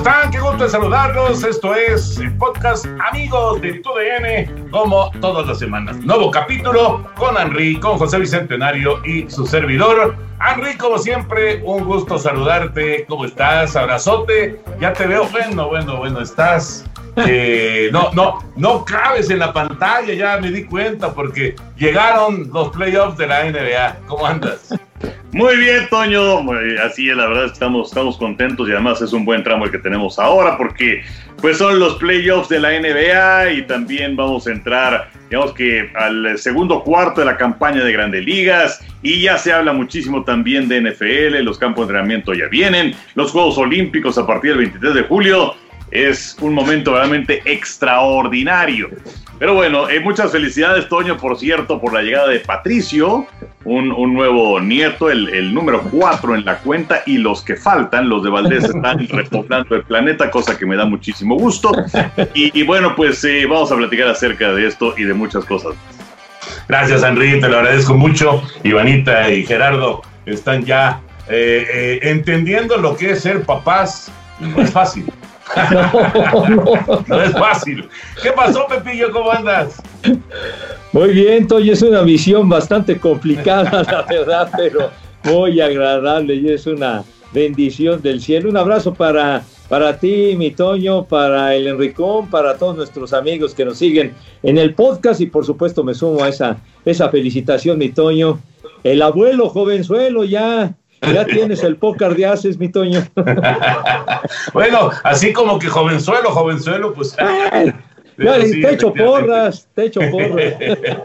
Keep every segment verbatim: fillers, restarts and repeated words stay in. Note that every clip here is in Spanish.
están? Qué gusto de saludarlos. Esto es el podcast Amigos de Tu D N, como todas las semanas. Nuevo capítulo con Henry, con José Bicentenario y su servidor. Henry, como siempre, un gusto saludarte. ¿Cómo estás? Abrazote. Ya te veo. Bueno, bueno, bueno, estás... Eh, no, no, no cabes en la pantalla, ya me di cuenta, porque llegaron los playoffs de la N B A. ¿Cómo andas? Muy bien, Toño, así es, la verdad estamos, estamos contentos y además es un buen tramo el que tenemos ahora porque pues son los playoffs de la N B A y también vamos a entrar, digamos que al segundo cuarto de la campaña de Grandes Ligas y ya se habla muchísimo también de N F L, los campos de entrenamiento ya vienen, los Juegos Olímpicos a partir del veintitrés de julio. Es un momento realmente extraordinario. Pero bueno, eh, muchas felicidades, Toño, por cierto, por la llegada de Patricio, un, un nuevo nieto, el, el número cuatro en la cuenta, y los que faltan, los de Valdés, están repoblando el planeta, cosa que me da muchísimo gusto. Y, y bueno, pues eh, vamos a platicar acerca de esto y de muchas cosas. Gracias, Henry, te lo agradezco mucho. Ivanita y Gerardo están ya eh, eh, entendiendo lo que es ser papás. No es fácil. No, no. No es fácil. ¿Qué pasó, Pepillo? ¿Cómo andas? Muy bien, Toño, es una visión bastante complicada, la verdad, pero muy agradable y es una bendición del cielo. Un abrazo para, para ti, mi Toño, para el Enricón, para todos nuestros amigos que nos siguen en el podcast y por supuesto me sumo a esa, esa felicitación, mi Toño. El abuelo jovenzuelo ya... Ya tienes el pócar de haces, mi Toño. Bueno, así como que jovenzuelo, jovenzuelo, pues... Ya, sí, te echo porras, te echo porras.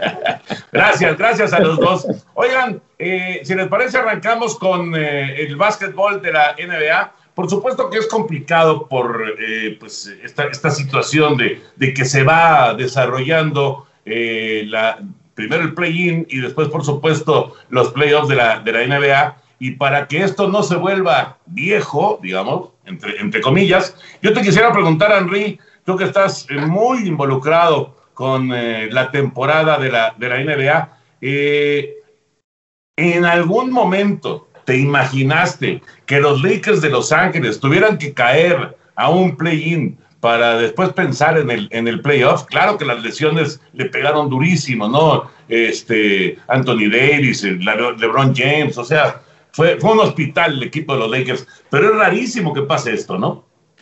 Gracias, gracias a los dos. Oigan, eh, si les parece, arrancamos con eh, el básquetbol de la N B A. Por supuesto que es complicado por eh, pues esta, esta situación de, de que se va desarrollando eh, la, primero el play-in y después, por supuesto, los playoffs de la, de la N B A. Y para que esto no se vuelva viejo, digamos, entre, entre comillas, yo te quisiera preguntar, Henry, tú que estás eh, muy involucrado con eh, la temporada de la, de la N B A, eh, ¿en algún momento te imaginaste que los Lakers de Los Ángeles tuvieran que caer a un play-in para después pensar en el, en el playoff? Claro que las lesiones le pegaron durísimo, ¿no? Este, Anthony Davis, LeBron James, o sea... Fue, fue un hospital el equipo de los Lakers, pero es rarísimo que pase esto, ¿no?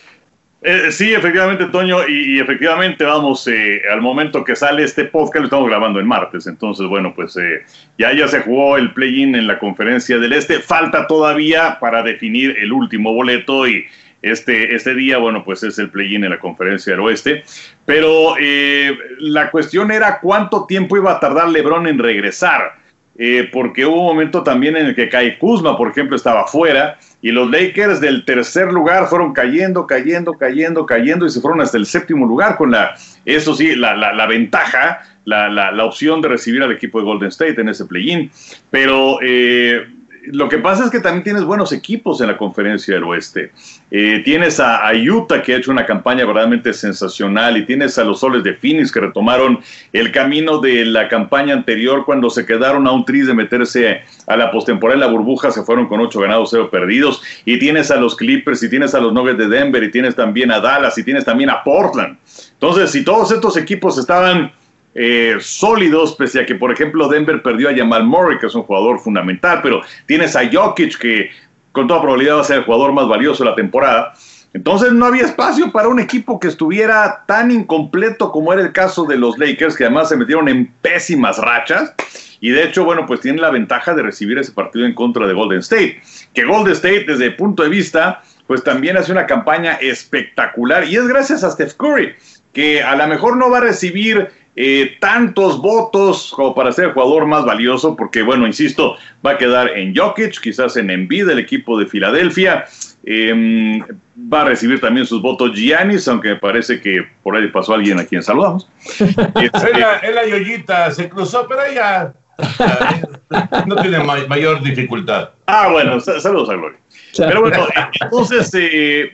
Eh, sí, efectivamente, Toño, y, y efectivamente, vamos, eh, al momento que sale este podcast, lo estamos grabando el martes, entonces, bueno, pues eh, ya, ya se jugó el play-in en la Conferencia del Este, falta todavía para definir el último boleto y este, este día, bueno, pues es el play-in en la Conferencia del Oeste, pero eh, la cuestión era cuánto tiempo iba a tardar LeBron en regresar. Eh, porque hubo un momento también en el que Kyle Kuzma, por ejemplo, estaba fuera y los Lakers del tercer lugar fueron cayendo, cayendo, cayendo, cayendo y se fueron hasta el séptimo lugar con la, eso sí, la, la, la ventaja, la, la, la opción de recibir al equipo de Golden State en ese play-in. Pero eh, lo que pasa es que también tienes buenos equipos en la Conferencia del Oeste. Eh, tienes a, a Utah, que ha hecho una campaña verdaderamente sensacional, y tienes a los Soles de Phoenix, que retomaron el camino de la campaña anterior cuando se quedaron a un tris de meterse a la postemporada en la burbuja, se fueron con ocho ganados, cero perdidos, y tienes a los Clippers, y tienes a los Nuggets de Denver, y tienes también a Dallas, y tienes también a Portland. Entonces, si todos estos equipos estaban Eh, sólidos, pese a que, por ejemplo, Denver perdió a Jamal Murray, que es un jugador fundamental, pero tienes a Jokic, que con toda probabilidad va a ser el jugador más valioso de la temporada. Entonces no había espacio para un equipo que estuviera tan incompleto como era el caso de los Lakers, que además se metieron en pésimas rachas, y de hecho, bueno, pues tienen la ventaja de recibir ese partido en contra de Golden State, que Golden State, desde el punto de vista, pues también hace una campaña espectacular, y es gracias a Steph Curry, que a lo mejor no va a recibir Eh, tantos votos como para ser el jugador más valioso, porque, bueno, insisto, va a quedar en Jokic, quizás en Embiid, del equipo de Filadelfia, eh, va a recibir también sus votos Giannis, aunque me parece que por ahí pasó alguien a quien saludamos. Este, es, la, es la Yoyita, se cruzó, pero ella no tiene ma- mayor dificultad. Ah, bueno, saludos a Gloria. Pero bueno, entonces, eh,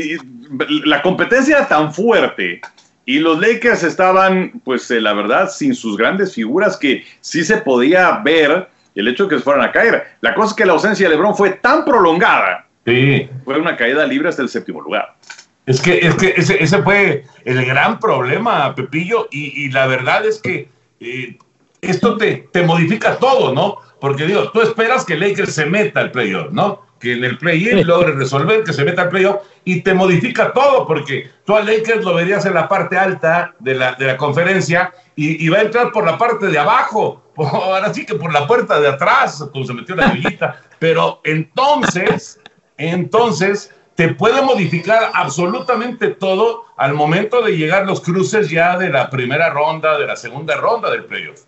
la competencia era tan fuerte y los Lakers estaban, pues eh, la verdad, sin sus grandes figuras, que sí se podía ver el hecho de que se fueran a caer. La cosa es que la ausencia de LeBron fue tan prolongada, sí, fue una caída libre hasta el séptimo lugar. Es que, es que ese, ese fue el gran problema, Pepillo, y, y la verdad es que eh, esto te, te modifica todo, ¿no? Porque digo, tú esperas que Lakers se meta al playoff, ¿no? Que en el play-in logre resolver, que se meta al playoff, y te modifica todo, porque tú a Lakers lo verías en la parte alta de la, de la conferencia, y, y va a entrar por la parte de abajo, por, ahora sí que por la puerta de atrás, como se metió la villita, pero entonces, entonces, te puede modificar absolutamente todo al momento de llegar los cruces ya de la primera ronda, de la segunda ronda del playoff.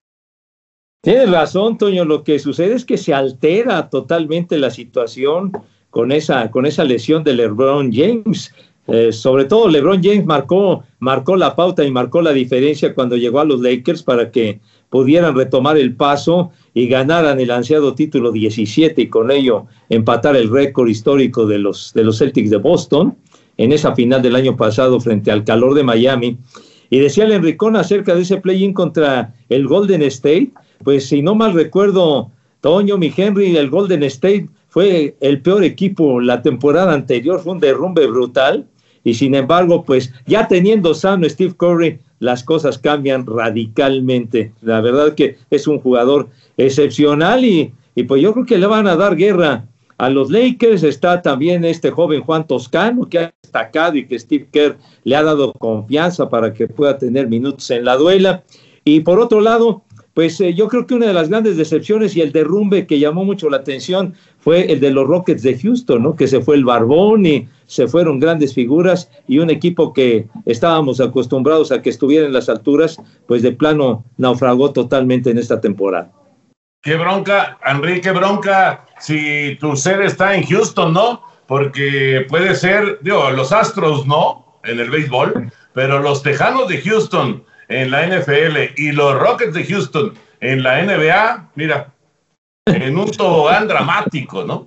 Tienes razón, Toño. Lo que sucede es que se altera totalmente la situación con esa, con esa lesión de LeBron James. Eh, sobre todo LeBron James marcó, marcó la pauta y marcó la diferencia cuando llegó a los Lakers para que pudieran retomar el paso y ganaran el ansiado título diecisiete y con ello empatar el récord histórico de los, de los Celtics de Boston en esa final del año pasado frente al calor de Miami. Y decía el Enricón acerca de ese play-in contra el Golden State. Pues si no mal recuerdo, Toño, mi Henry, el Golden State fue el peor equipo la temporada anterior, fue un derrumbe brutal, y sin embargo, pues ya teniendo sano Steve Curry, las cosas cambian radicalmente. La verdad que es un jugador excepcional y, y pues yo creo que le van a dar guerra a los Lakers. Está también este joven Juan Toscano, que ha destacado y que Steve Kerr le ha dado confianza para que pueda tener minutos en la duela. Y por otro lado, pues eh, yo creo que una de las grandes decepciones y el derrumbe que llamó mucho la atención fue el de los Rockets de Houston, ¿no? Que se fue el Barbón y se fueron grandes figuras y un equipo que estábamos acostumbrados a que estuviera en las alturas, pues de plano naufragó totalmente en esta temporada. Qué bronca, Enrique, qué bronca si tu sede está en Houston, ¿no? Porque puede ser, digo, los Astros no, en el béisbol, pero los Tejanos de Houston en la N F L y los Rockets de Houston en la N B A, mira, en un tobogán dramático, ¿no?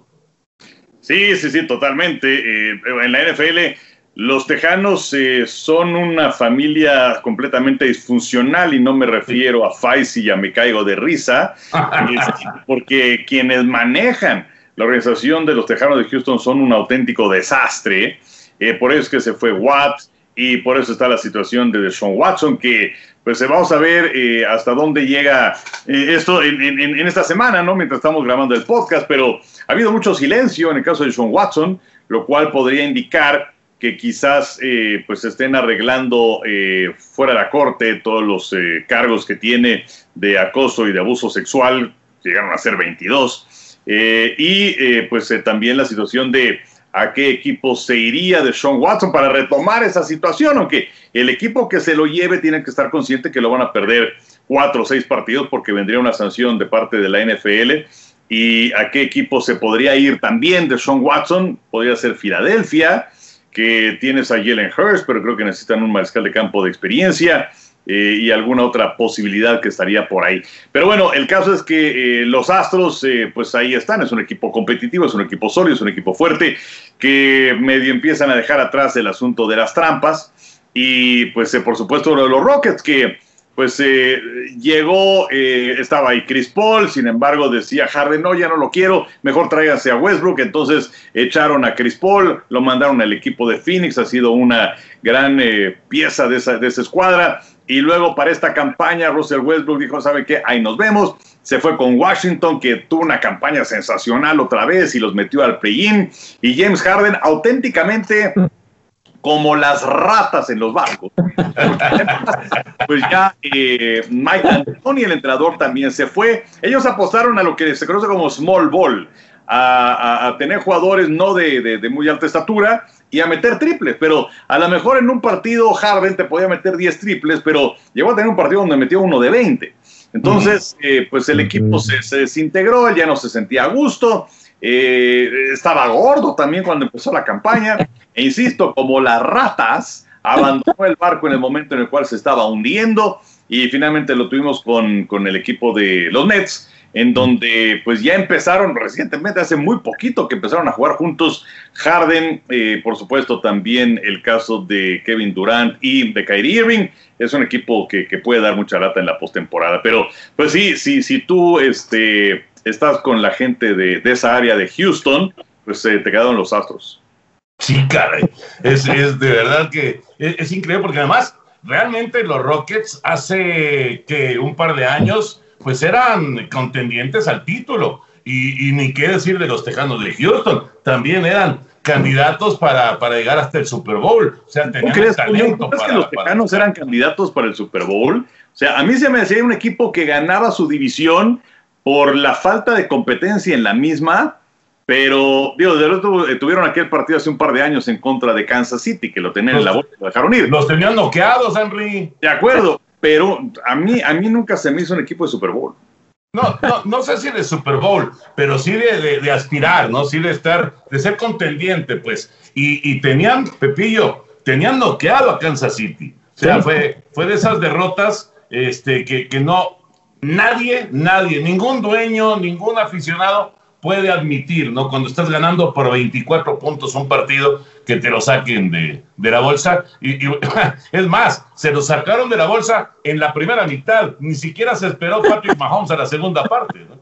Sí, sí, sí, totalmente. Eh, en la N F L, los Tejanos eh, son una familia completamente disfuncional y no me refiero a Faisy y a Me Caigo de Risa, es porque quienes manejan la organización de los Tejanos de Houston son un auténtico desastre. Eh, por eso es que se fue Watt. Y por eso está la situación de Deshaun Watson, que pues vamos a ver eh, hasta dónde llega eh, esto en, en, en esta semana, ¿no? Mientras estamos grabando el podcast, pero ha habido mucho silencio en el caso de Deshaun Watson, lo cual podría indicar que quizás eh, pues estén arreglando eh, fuera de la corte todos los eh, cargos que tiene de acoso y de abuso sexual, llegaron a ser veintidós, eh, y eh, pues eh, también la situación de a qué equipo se iría Deshaun Watson para retomar esa situación, aunque el equipo que se lo lleve tiene que estar consciente que lo van a perder cuatro o seis partidos porque vendría una sanción de parte de la N F L. Y a qué equipo se podría ir también Deshaun Watson, podría ser Filadelfia, que tienes a Jalen Hurts, pero creo que necesitan un mariscal de campo de experiencia. Eh, y alguna otra posibilidad que estaría por ahí. Pero bueno, el caso es que eh, los Astros, eh, pues ahí están, es un equipo competitivo, es un equipo sólido, es un equipo fuerte, que medio empiezan a dejar atrás el asunto de las trampas, y pues eh, por supuesto los Rockets, que pues eh, llegó, eh, estaba ahí Chris Paul, sin embargo decía Harden, no, ya no lo quiero, mejor tráiganse a Westbrook, entonces echaron a Chris Paul, lo mandaron al equipo de Phoenix, ha sido una gran eh, pieza de esa, de esa escuadra. Y luego para esta campaña Russell Westbrook dijo, ¿sabe qué? Ahí nos vemos. Se fue con Washington, que tuvo una campaña sensacional otra vez y los metió al play-in. Y James Harden auténticamente como las ratas en los barcos. Pues ya eh, Mike D'Antoni, el entrenador, también se fue. Ellos apostaron a lo que se conoce como small ball, a, a, a tener jugadores no de, de, de muy alta estatura y a meter triples, pero a lo mejor en un partido Harden te podía meter diez triples, pero llegó a tener un partido donde metió uno de veinte. Entonces, eh, pues el equipo se, se desintegró, él ya no se sentía a gusto, eh, estaba gordo también cuando empezó la campaña, e insisto, como las ratas, abandonó el barco en el momento en el cual se estaba hundiendo, y finalmente lo tuvimos con, con el equipo de los Nets, en donde pues ya empezaron recientemente, hace muy poquito que empezaron a jugar juntos Harden, eh, por supuesto también el caso de Kevin Durant y de Kyrie Irving. Es un equipo que, que puede dar mucha lata en la postemporada, pero pues sí, sí, si tú este, estás con la gente de, de esa área de Houston, pues eh, te quedaron los Astros. Sí, caray, es, es de verdad que es, es increíble, porque además realmente los Rockets hace que un par de años pues eran contendientes al título, y, y ni qué decir de los Tejanos de Houston, también eran candidatos para, para llegar hasta el Super Bowl. O sea, tenían crees, talento ¿crees para, que los Tejanos para... eran candidatos para el Super Bowl? O sea, a mí se me decía un equipo que ganaba su división por la falta de competencia en la misma, pero, digo, de otro, eh, tuvieron aquel partido hace un par de años en contra de Kansas City, que lo tenían los, en la bolsa y lo dejaron ir. Los tenían noqueados, Henry. De acuerdo, pero a mí, a mí nunca se me hizo un equipo de Super Bowl. No, no, no sé si de Super Bowl, pero sí de, de, de aspirar, ¿no? Sí de estar, de ser contendiente, pues. Y, y tenían, Pepillo, tenían noqueado a Kansas City. O sea, fue, fue de esas derrotas este, que, que no, nadie, nadie, ningún dueño, ningún aficionado puede admitir, ¿no? Cuando estás ganando por veinticuatro puntos un partido, que te lo saquen de, de la bolsa. Y, y es más, se lo sacaron de la bolsa en la primera mitad. Ni siquiera se esperó Patrick Mahomes a la segunda parte, ¿no?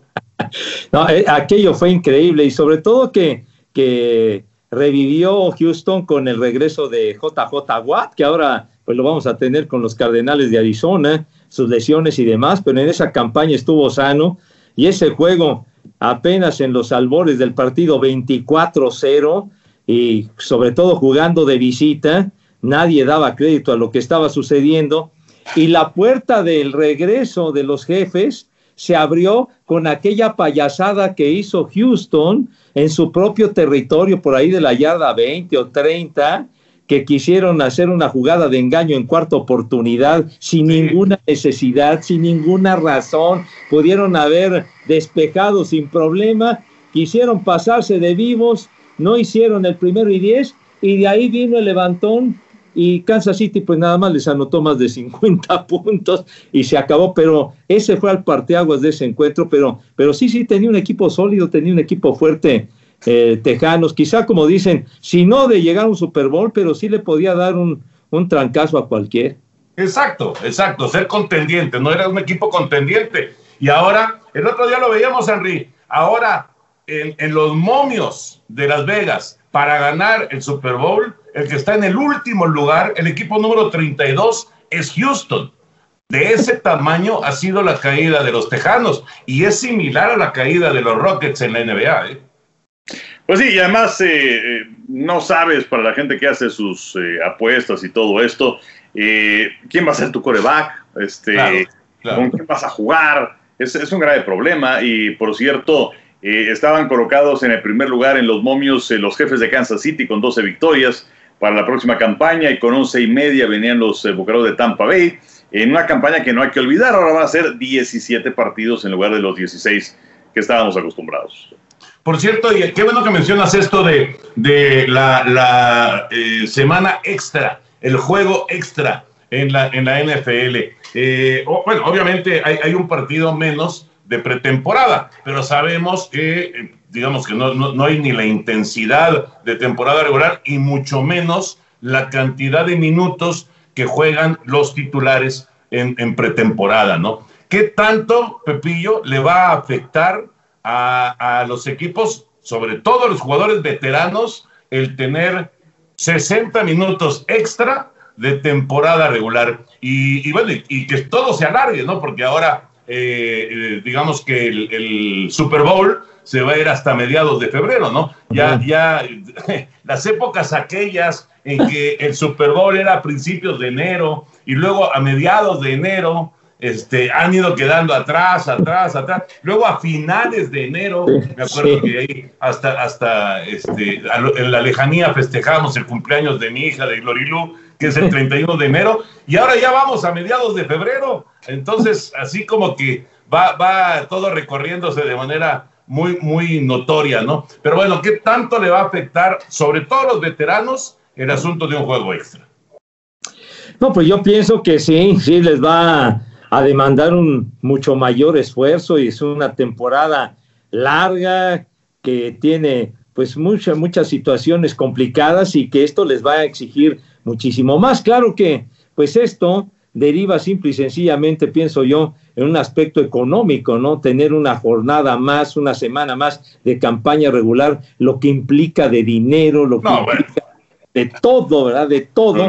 No, eh, aquello fue increíble, y sobre todo que, que revivió Houston con el regreso de J J Watt, que ahora pues lo vamos a tener con los Cardenales de Arizona, sus lesiones y demás, pero en esa campaña estuvo sano, y ese juego apenas en los albores del partido veinticuatro cero, y sobre todo jugando de visita, nadie daba crédito a lo que estaba sucediendo, y la puerta del regreso de los Jefes se abrió con aquella payasada que hizo Houston en su propio territorio, por ahí de la yarda veinte o treinta, que quisieron hacer una jugada de engaño en cuarta oportunidad, sin sí. ninguna necesidad, sin ninguna razón, pudieron haber despejado sin problema, quisieron pasarse de vivos, no hicieron el primero y diez, y de ahí vino el levantón, y Kansas City pues nada más les anotó más de cincuenta puntos, y se acabó. Pero ese fue el parteaguas de ese encuentro, pero, pero sí, sí, tenía un equipo sólido, tenía un equipo fuerte, Eh, Tejanos, quizá como dicen, si no de llegar a un Super Bowl, pero sí le podía dar un, un trancazo a cualquier. Exacto, exacto, ser contendiente, no era un equipo contendiente. Y ahora, el otro día lo veíamos, Henry, ahora en, en los momios de Las Vegas para ganar el Super Bowl, el que está en el último lugar, el equipo número treinta y dos, es Houston. De ese tamaño ha sido la caída de los Tejanos, y es similar a la caída de los Rockets en la N B A, ¿eh? Pues sí, y además eh, no sabes, para la gente que hace sus eh, apuestas y todo esto, eh, quién va a ser tu quarterback, este, claro, claro. con quién vas a jugar. Es, es un grave problema. Y por cierto, eh, estaban colocados en el primer lugar en los momios eh, los Jefes de Kansas City con doce victorias para la próxima campaña, y con once y media venían los eh, Bucaneros de Tampa Bay, en una campaña que no hay que olvidar. Ahora van a ser diecisiete partidos en lugar de los dieciséis que estábamos acostumbrados. Por cierto, y qué bueno que mencionas esto de, de la, la eh, semana extra, el juego extra en la, en la N F L. Eh, oh, bueno, obviamente hay, hay un partido menos de pretemporada, pero sabemos que, eh, digamos que no, no, no hay ni la intensidad de temporada regular, y mucho menos la cantidad de minutos que juegan los titulares en, en pretemporada, ¿no? ¿Qué tanto, Pepillo, le va a afectar A, a los equipos, sobre todo los jugadores veteranos, el tener sesenta minutos extra de temporada regular? Y, y bueno, y, y que todo se alargue, ¿no? Porque ahora, eh, eh, digamos que el, el Super Bowl se va a ir hasta mediados de febrero, ¿no? Ya, ya, las épocas aquellas en que el Super Bowl era a principios de enero y luego a mediados de enero, Este, han ido quedando atrás, atrás, atrás. Luego a finales de enero, me acuerdo sí. que ahí hasta, hasta este, en la lejanía festejamos el cumpleaños de mi hija, de Glorilú, que es el treinta y uno de enero, y ahora ya vamos a mediados de febrero. Entonces, así como que va, va todo recorriéndose de manera muy, muy notoria, ¿no? Pero bueno, ¿qué tanto le va a afectar, sobre todo a los veteranos, el asunto de un juego extra? No, pues yo pienso que sí, sí les va a a demandar un mucho mayor esfuerzo, y es una temporada larga que tiene pues muchas muchas situaciones complicadas, y que esto les va a exigir muchísimo más. Claro que pues esto deriva simple y sencillamente, pienso yo, en un aspecto económico, ¿no? Tener una jornada más, una semana más de campaña regular, lo que implica de dinero, lo que no, implica bueno. de todo, ¿verdad? De todo.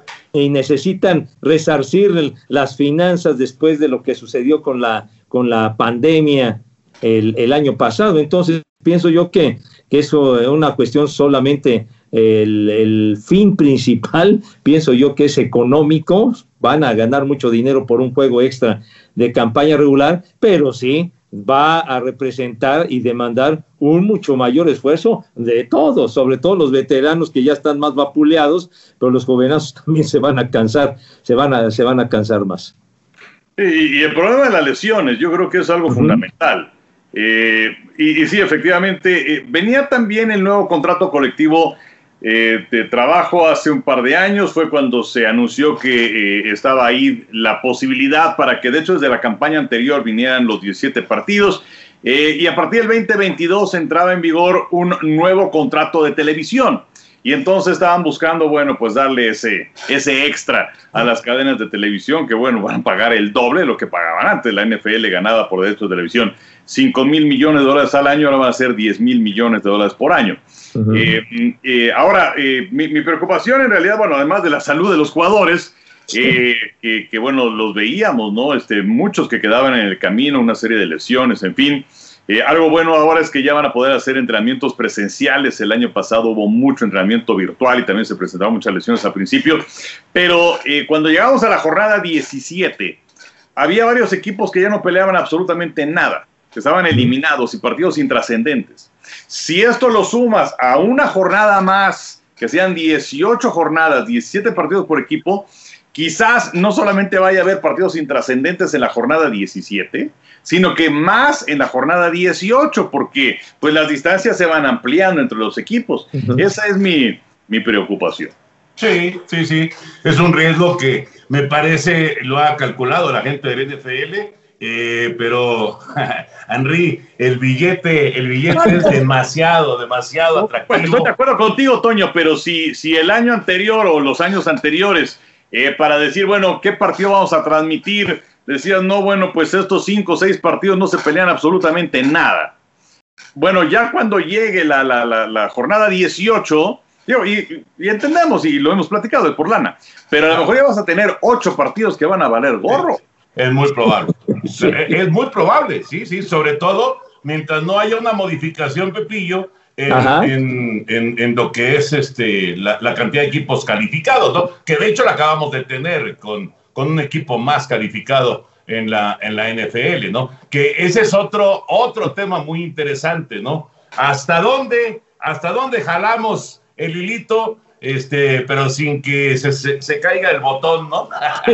Y necesitan resarcir el, las finanzas después de lo que sucedió con la, con la pandemia el, el año pasado. Entonces, pienso yo que, que eso es una cuestión solamente, el, el fin principal, pienso yo que es económico. Van a ganar mucho dinero por un juego extra de campaña regular, pero sí va a representar y demandar un mucho mayor esfuerzo de todos, sobre todo los veteranos que ya están más vapuleados, pero los jovenazos también se van a cansar, se van a, se van a cansar más. Y, y el problema de las lesiones, yo creo que es algo uh-huh. fundamental. Eh, y, y sí, efectivamente, eh, venía también el nuevo contrato colectivo eh, de trabajo hace un par de años, fue cuando se anunció que eh, estaba ahí la posibilidad para que, de hecho, desde la campaña anterior vinieran los diecisiete partidos, eh, y a partir del veinte veintidós entraba en vigor un nuevo contrato de televisión. Y entonces estaban buscando, bueno, pues darle ese, ese extra a las cadenas de televisión, que bueno, van a pagar el doble de lo que pagaban antes. La N F L ganaba por derechos de televisión cinco mil millones de dólares al año, ahora van a ser diez mil millones de dólares por año. Uh-huh. eh, eh, ahora, eh, mi, mi preocupación en realidad, bueno, además de la salud de los jugadores, eh, que, que bueno, los veíamos, ¿no? Este, muchos que quedaban en el camino, una serie de lesiones, en fin. Eh, algo bueno ahora es que ya van a poder hacer entrenamientos presenciales. El año pasado hubo mucho entrenamiento virtual y también se presentaron muchas lesiones al principio. Pero eh, cuando llegamos a la jornada diecisiete, había varios equipos que ya no peleaban absolutamente nada, que estaban eliminados y partidos intrascendentes. Si esto lo sumas a una jornada más, que sean dieciocho jornadas, diecisiete partidos por equipo, quizás no solamente vaya a haber partidos intrascendentes en la jornada diecisiete, sino que más en la jornada dieciocho, porque pues las distancias se van ampliando entre los equipos. Uh-huh. Esa es mi, mi preocupación. Sí, sí, sí. Es un riesgo que me parece lo ha calculado la gente del N F L, eh, pero Henry, el billete, el billete es demasiado, demasiado atractivo. Bueno, estoy de acuerdo contigo, Toño, pero si, si el año anterior o los años anteriores, eh, para decir, bueno, ¿qué partido vamos a transmitir? Decían, no, bueno, pues estos cinco o seis partidos no se pelean absolutamente nada. Bueno, ya cuando llegue la, la, la, la jornada dieciocho, digo, y, y entendemos, y lo hemos platicado, es por lana, pero a lo mejor ya vas a tener ocho partidos que van a valer gorro. Es muy probable. Sí. Es muy probable, sí, sí, sobre todo mientras no haya una modificación, Pepillo, en, en, en, en lo que es este la, la cantidad de equipos calificados, ¿no? Que de hecho la acabamos de tener con... con un equipo más calificado en la, en la N F L, ¿no? Que ese es otro, otro tema muy interesante, ¿no? ¿Hasta dónde, hasta dónde jalamos el hilito, este, pero sin que se, se, se caiga el botón, ¿no?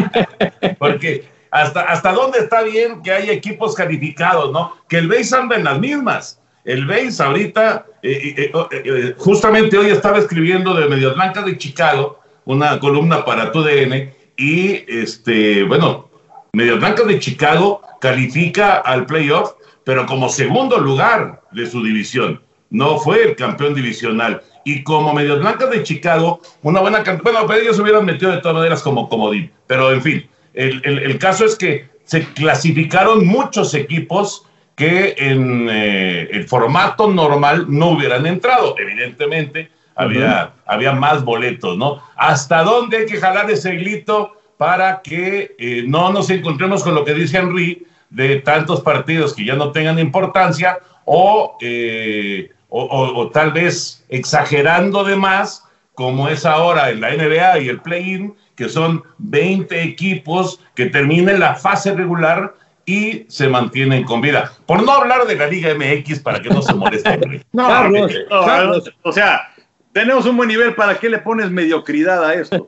Porque hasta, hasta dónde está bien que haya equipos calificados, ¿no? Que el Base anda en las mismas. El Base ahorita, eh, eh, eh, justamente hoy estaba escribiendo de Medias Blancas de Chicago, una columna para tu D N, y este, bueno, Medias Blancas de Chicago califica al playoff, pero como segundo lugar de su división, no fue el campeón divisional. Y como Medias Blancas de Chicago, una buena cantidad, bueno, pero ellos se hubieran metido de todas maneras como comodín, pero en fin, el, el, el caso es que se clasificaron muchos equipos que en eh, el formato normal no hubieran entrado, evidentemente. Había, uh-huh. había más boletos, ¿no? ¿Hasta dónde hay que jalar ese hilito para que eh, no nos encontremos con lo que dice Henry de tantos partidos que ya no tengan importancia o, eh, o, o, o tal vez exagerando de más, como es ahora en la N B A y el play-in, que son veinte equipos que terminen la fase regular y se mantienen con vida? Por no hablar de la Liga M X para que no se moleste Henry. No, Carlos, no, Carlos. O sea, tenemos un buen nivel, ¿para qué le pones mediocridad a esto?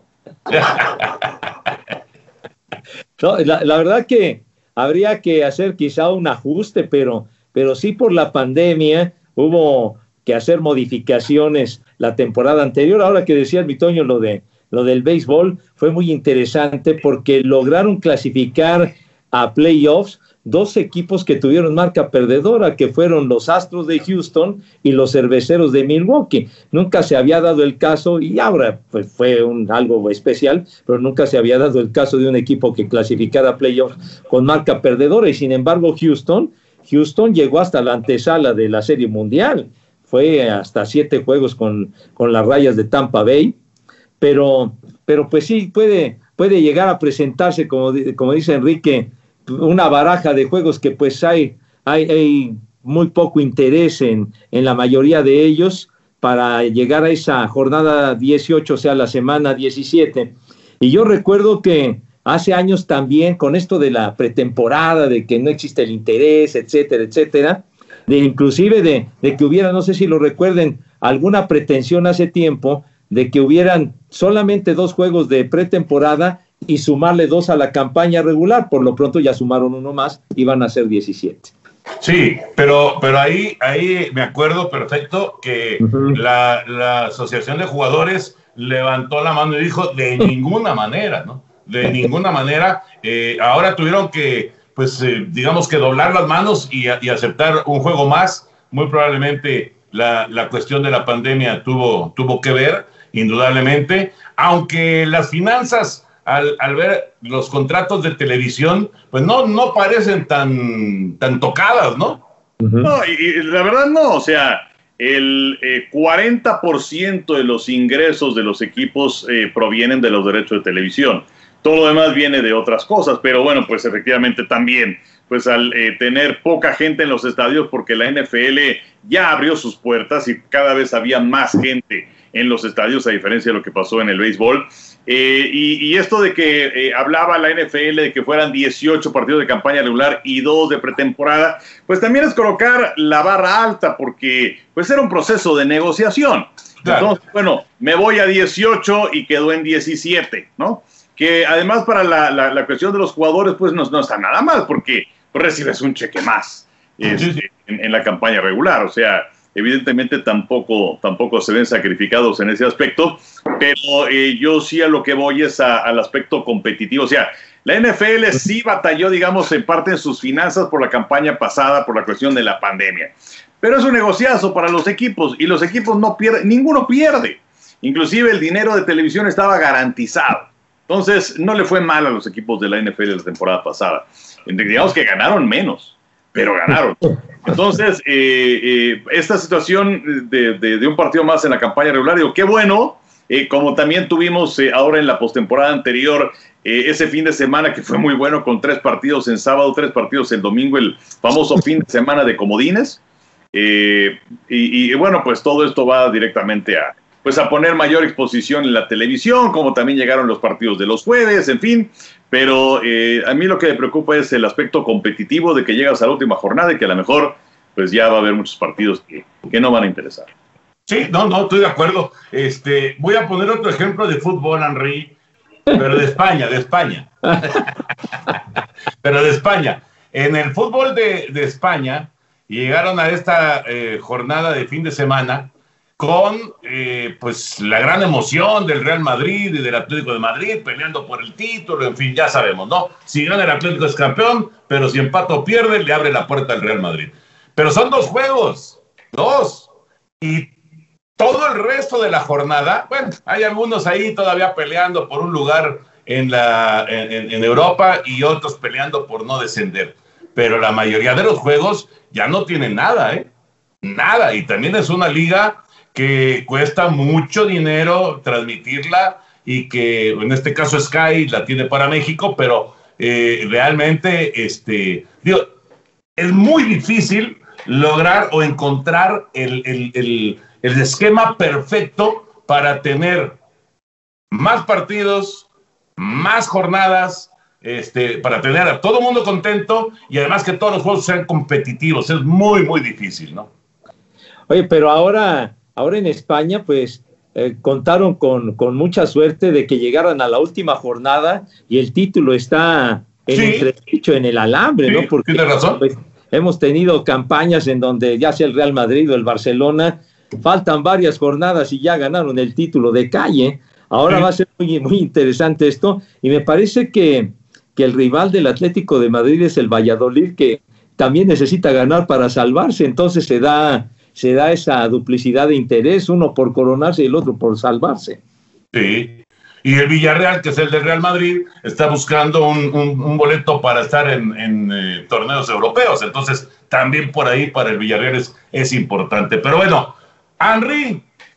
No, la, la verdad que habría que hacer quizá un ajuste, pero, pero sí por la pandemia hubo que hacer modificaciones la temporada anterior. Ahora que decías, mi Toño, lo, de, lo del béisbol fue muy interesante porque lograron clasificar a playoffs dos equipos que tuvieron marca perdedora, que fueron los Astros de Houston y los Cerveceros de Milwaukee. Nunca se había dado el caso, y ahora pues, fue un, algo especial, pero nunca se había dado el caso de un equipo que clasificara a playoffs con marca perdedora, y sin embargo Houston, Houston llegó hasta la antesala de la Serie Mundial, fue hasta siete juegos con, con las Rayas de Tampa Bay, pero, pero pues sí, puede, puede llegar a presentarse, como, como dice Enrique, una baraja de juegos que pues hay, hay, hay muy poco interés en, en la mayoría de ellos para llegar a esa jornada dieciocho, o sea, la semana diecisiete. Y yo recuerdo que hace años también, con esto de la pretemporada, de que no existe el interés, etcétera, etcétera, de inclusive de, de que hubiera, no sé si lo recuerden, alguna pretensión hace tiempo de que hubieran solamente dos juegos de pretemporada y sumarle dos a la campaña regular. Por lo pronto ya sumaron uno más y van a ser diecisiete. Sí, pero, pero ahí, ahí me acuerdo perfecto que uh-huh. la, la Asociación de Jugadores levantó la mano y dijo de ninguna manera, ¿no? De ninguna manera. Eh, ahora tuvieron que, pues, eh, digamos que doblar las manos y, y aceptar un juego más. Muy probablemente la, la cuestión de la pandemia tuvo, tuvo que ver, indudablemente, aunque las finanzas Al, al ver los contratos de televisión, pues no, no parecen tan, tan tocadas, ¿no? Uh-huh. No, y, y la verdad no, o sea, el eh, cuarenta por ciento de los ingresos de los equipos eh, provienen de los derechos de televisión. Todo lo demás viene de otras cosas, pero bueno, pues efectivamente también, pues al eh, tener poca gente en los estadios, porque la N F L ya abrió sus puertas y cada vez había más gente en los estadios, a diferencia de lo que pasó en el béisbol. Eh, y, y esto de que eh, hablaba la N F L de que fueran dieciocho partidos de campaña regular y dos de pretemporada, pues también es colocar la barra alta, porque pues era un proceso de negociación. Claro. Entonces, bueno, me voy a dieciocho y quedó en diecisiete, ¿no? Que además para la, la, la cuestión de los jugadores, pues no, no está nada mal, porque recibes un cheque más este, sí. en, en la campaña regular, o sea, evidentemente tampoco, tampoco se ven sacrificados en ese aspecto, pero eh, yo sí a lo que voy es a, al aspecto competitivo. O sea, la N F L sí batalló, digamos, en parte en sus finanzas por la campaña pasada, por la cuestión de la pandemia. Pero es un negociazo para los equipos, y los equipos no pierden, ninguno pierde. Inclusive el dinero de televisión estaba garantizado. Entonces, no le fue mal a los equipos de la N F L la temporada pasada. Digamos que ganaron menos, pero ganaron. Entonces, eh, eh, esta situación de, de, de un partido más en la campaña regular, digo, qué bueno, eh, como también tuvimos eh, ahora en la postemporada anterior, eh, ese fin de semana que fue muy bueno, con tres partidos en sábado, tres partidos el domingo, el famoso fin de semana de comodines, eh, y, y bueno, pues todo esto va directamente a, pues a poner mayor exposición en la televisión, como también llegaron los partidos de los jueves, en fin. Pero eh, a mí lo que me preocupa es el aspecto competitivo de que llegas a la última jornada y que a lo mejor pues ya va a haber muchos partidos que, que no van a interesar. Sí, no, no, estoy de acuerdo. Este, voy a poner otro ejemplo de fútbol, Henry, pero de España, de España. Pero de España. En el fútbol de, de España llegaron a esta eh, jornada de fin de semana con eh, pues la gran emoción del Real Madrid y del Atlético de Madrid peleando por el título, en fin, ya sabemos, ¿no? Si gana el Atlético es campeón, pero si empata o pierde, le abre la puerta al Real Madrid. Pero son dos juegos, dos, y todo el resto de la jornada, bueno, hay algunos ahí todavía peleando por un lugar en, la, en, en Europa y otros peleando por no descender, pero la mayoría de los juegos ya no tienen nada, ¿eh? Nada, y también es una liga que cuesta mucho dinero transmitirla y que en este caso Sky la tiene para México, pero eh, realmente este, digo, es muy difícil lograr o encontrar el, el, el, el esquema perfecto para tener más partidos, más jornadas, este, para tener a todo el mundo contento y además que todos los juegos sean competitivos. Es muy, muy difícil, ¿no? Oye, pero ahora... Ahora en España, pues, eh, contaron con, con mucha suerte de que llegaran a la última jornada y el título está en sí. entredicho en el alambre, sí, ¿no? Porque tiene razón. Pues, hemos tenido campañas en donde ya sea el Real Madrid o el Barcelona, faltan varias jornadas y ya ganaron el título de calle. Ahora sí. va a ser muy, muy interesante esto, y me parece que, que el rival del Atlético de Madrid es el Valladolid, que también necesita ganar para salvarse, entonces se da... se da esa duplicidad de interés, uno por coronarse y el otro por salvarse. Sí, y el Villarreal, que es el del Real Madrid, está buscando un, un, un boleto para estar en, en eh, torneos europeos, entonces también por ahí para el Villarreal es, es importante. Pero bueno, Henry,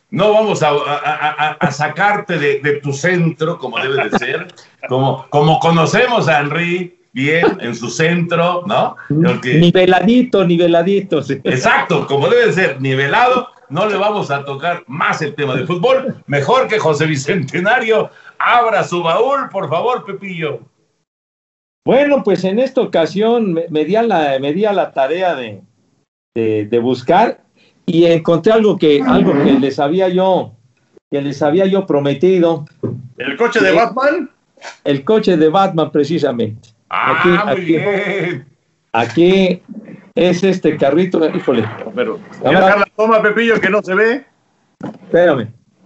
no vamos a, a, a, a sacarte de, de tu centro como debe de ser, como, como conocemos a Henry bien en su centro, ¿no? Porque, niveladito, niveladito. Sí. Exacto, como debe de ser, nivelado. No le vamos a tocar más el tema del fútbol. Mejor que José Bicentenario abra su baúl, por favor, Pepillo. Bueno, pues en esta ocasión me, me, di, a la, me di a la tarea de, de, de buscar y encontré algo que, algo que les había yo, que les había yo prometido. ¿El coche de Batman? El coche de Batman, precisamente. Ah, aquí, muy aquí, bien. Aquí es este carrito, híjole. Pero, ¿ya dejar la toma, Pepillo, que no se ve? Espérame.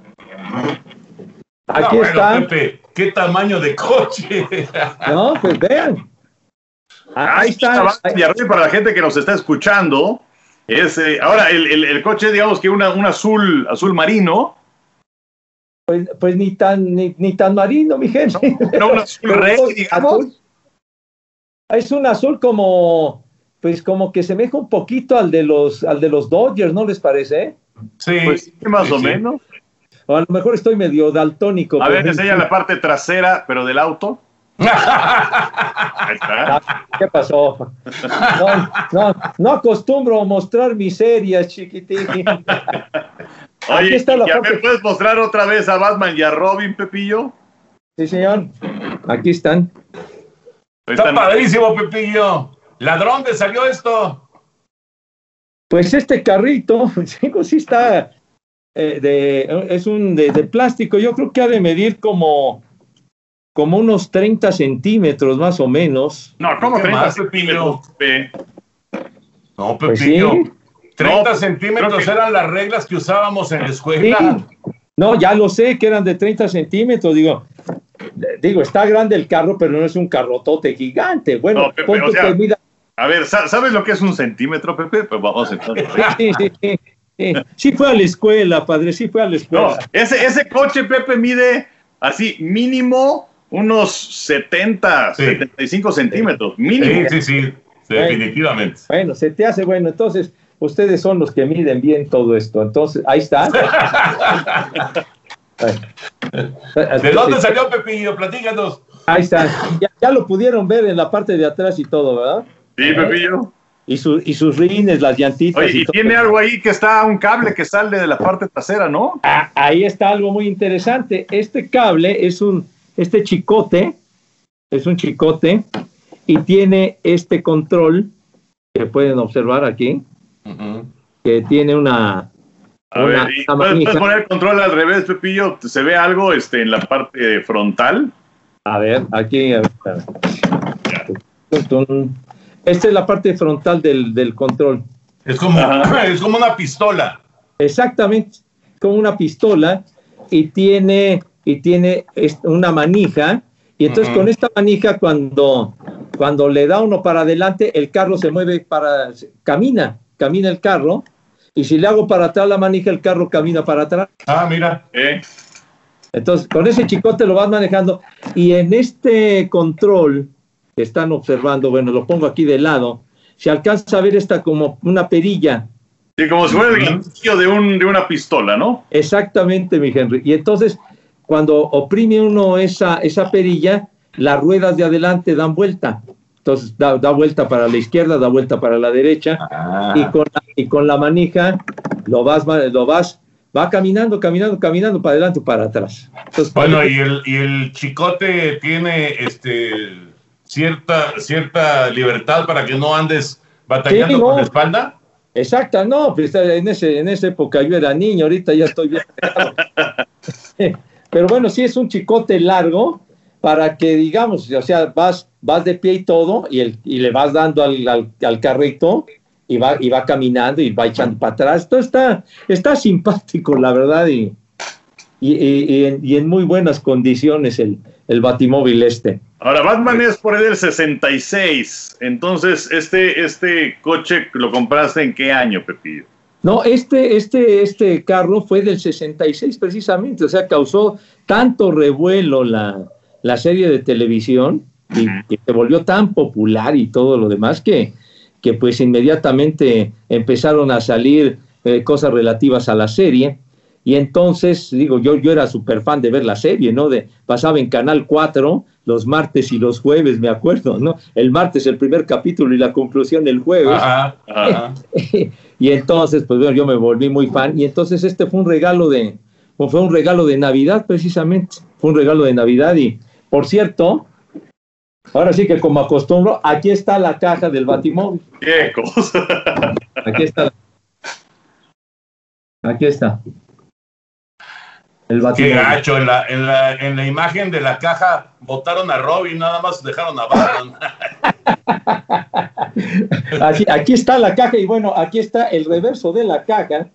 Aquí no, está. Bueno, Pepe, ¿qué tamaño de coche? No, pues vean. Ahí está. Y arriba para la gente que nos está escuchando. Es, eh, ahora, el, el, el coche, digamos que una, un azul, azul marino. Pues, pues ni tan ni, ni tan marino, mi gente. No, no un azul rey, digamos. Azul. Es un azul como, pues como que semeja un poquito al de los, al de los Dodgers, ¿no les parece? Sí, pues sí, más sí, o sí. menos. O a lo mejor estoy medio daltónico. A ver, enseña la parte trasera, pero del auto. Ahí está. ¿Qué pasó? No, no, no acostumbro a mostrar miserias, chiquitín. Oye, Aquí está la ¿ya parte... me puedes mostrar otra vez a Batman y a Robin, Pepillo? Sí, señor. Aquí están. Está están... padrísimo, Pepillo. ¿Ladrón te salió esto? Pues este carrito, sí está, eh, de, es un de, de plástico. Yo creo que ha de medir como, como unos treinta centímetros más o menos. No, ¿cómo treinta más, centímetros? Pepe? No, Pepillo. Pues sí. treinta no, centímetros que... eran las reglas que usábamos en la escuela. Sí. No, ya lo sé, que eran de treinta centímetros. Digo, digo, está grande el carro, pero no es un carrotote gigante. Bueno, no, Pepe, o sea, que mida... A ver, ¿sabes lo que es un centímetro, Pepe? Pues vamos entonces. Sí, sí, sí, sí. Sí fue a la escuela, padre, sí fue a la escuela. No, ese, ese coche, Pepe, mide así mínimo unos setenta, sí. setenta y cinco centímetros. Mínimo. Sí, sí, sí, definitivamente. Bueno, se te hace bueno. Entonces, ustedes son los que miden bien todo esto. Entonces, ahí está. ¿De dónde salió, Pepillo? Platícanos. Ahí está. Ya, ya lo pudieron ver en la parte de atrás y todo, ¿verdad? Sí, Pepillo. Y, su, y sus rines, las llantitas. Oye, y, y tiene algo ahí que está, un cable que sale de la parte trasera, ¿no? Ah, ahí está algo muy interesante. Este cable es un, este chicote, es un chicote, y tiene este control, que pueden observar aquí, uh-huh. que tiene una... A una, ver, una ¿puedes, ¿puedes poner el control al revés, Pepillo? ¿Se ve algo este, en la parte frontal? A ver, aquí... A ver, a ver. Esta es la parte frontal del, del control. Es como, es como una pistola. Exactamente, como una pistola y tiene, y tiene una manija. Y entonces uh-huh. con esta manija cuando, cuando le da uno para adelante, el carro se mueve para... Camina, camina el carro. Y si le hago para atrás la manija, el carro camina para atrás. Ah, mira. Eh. Entonces, con ese chicote lo vas manejando. Y en este control que están observando, bueno, lo pongo aquí de lado, se alcanza a ver esta como una perilla. Sí, como si fuera el gatillo de, un, de una pistola, ¿no? Exactamente, mi Henry. Y entonces, cuando oprime uno esa, esa perilla, las ruedas de adelante dan vuelta. Entonces, da, da vuelta para la izquierda, da vuelta para la derecha. Ah. Y, con la, y con la manija lo vas, lo vas, va caminando, caminando, caminando para adelante o para atrás. Entonces, bueno, para... y, el, y el chicote tiene este... cierta cierta libertad para que no andes batallando sí, no. con la espalda. Exacto, no, pues en, ese, en esa época yo era niño, ahorita ya estoy bien. Pero bueno, sí es un chicote largo para que, digamos, o sea, vas, vas de pie y todo, y, el, y le vas dando al, al, al carrito, y va, y va caminando, y va echando para atrás. Esto está, está simpático, la verdad, y, y, y, y, en, y en muy buenas condiciones el, el batimóvil este. Ahora, Batman es por ahí del sesenta y seis, entonces, este, este coche lo compraste ¿en qué año, Pepillo? No, este, este, este carro fue del sesenta y seis precisamente, o sea, causó tanto revuelo la, la serie de televisión y que se volvió tan popular y todo lo demás que, que pues inmediatamente empezaron a salir eh, cosas relativas a la serie Y entonces, digo, yo, yo era súper fan de ver la serie, ¿no? De, pasaba en Canal cuatro los martes y los jueves, me acuerdo, ¿no? El martes el primer capítulo y la conclusión el jueves. Ajá, ajá. Y entonces, pues bueno, yo me volví muy fan. Y entonces este fue un regalo de, fue un regalo de Navidad, precisamente. Fue un regalo de Navidad. Y, por cierto, ahora sí que como acostumbro, aquí está la caja del Batimóvil. ¡Qué cosa! Aquí está. Aquí está. El Qué gacho, en la, en, la, en la imagen de la caja botaron a Robin, nada más dejaron a Batman. Aquí, aquí está la caja y bueno, aquí está el reverso de la caja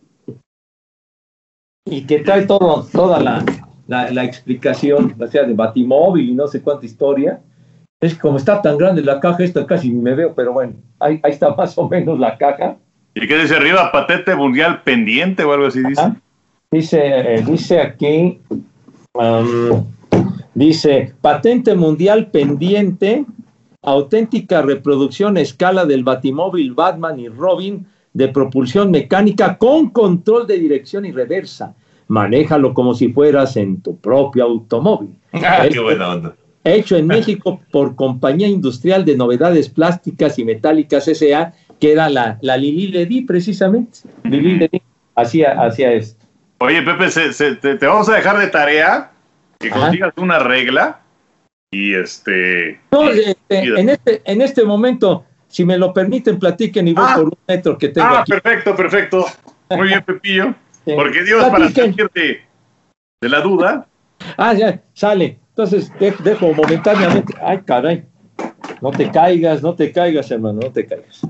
y que trae todo, toda la, la, la explicación, o sea, de Batimóvil y no sé cuánta historia. Es que como está tan grande la caja, esta casi me veo, pero bueno, ahí, ahí está más o menos la caja. ¿Y qué dice arriba? ¿Patente mundial pendiente o algo así dice? ¿Ah? Dice, eh, dice aquí, um, dice, patente mundial pendiente, auténtica reproducción a escala del Batimóvil Batman y Robin de propulsión mecánica con control de dirección y reversa. Manéjalo como si fueras en tu propio automóvil. Ah, hecho, qué buena onda. Hecho en México por Compañía Industrial de Novedades Plásticas y Metálicas S A, que era la, la Lili Ledy, precisamente. Lili Ledy hacía, hacía esto. Oye, Pepe, se, se, te, te vamos a dejar de tarea que Ajá. consigas una regla y este... No, y, este, y, en, este, en este momento, si me lo permiten, platiquen y voy ah, por un metro que tengo ah, aquí. perfecto, perfecto. Muy bien, Pepillo. Sí. Porque Dios, para Platiquen. salir de, de la duda... Ah, ya, sale. Entonces, de, dejo momentáneamente. Ay, caray. No te caigas, no te caigas, hermano, no te caigas.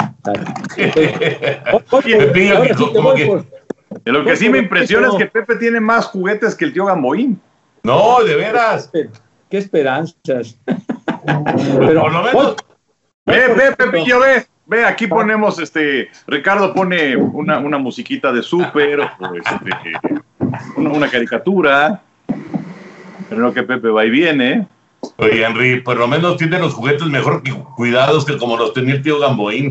Sale. Oye, Pepillo, ahora sí te como voy que... por... De lo que sí me impresiona es que Pepe tiene más juguetes que el tío Gamboín. No, de veras. Qué esperanzas. Pero por lo menos... Ve, ve, Pepillo, ve. Ve, aquí ponemos, este, Ricardo pone una, una musiquita de súper, o este, una, una caricatura. Pero no que Pepe va y viene. Oye, Henry, por lo menos tiene los juguetes mejor que cuidados que como los tenía el tío Gamboín.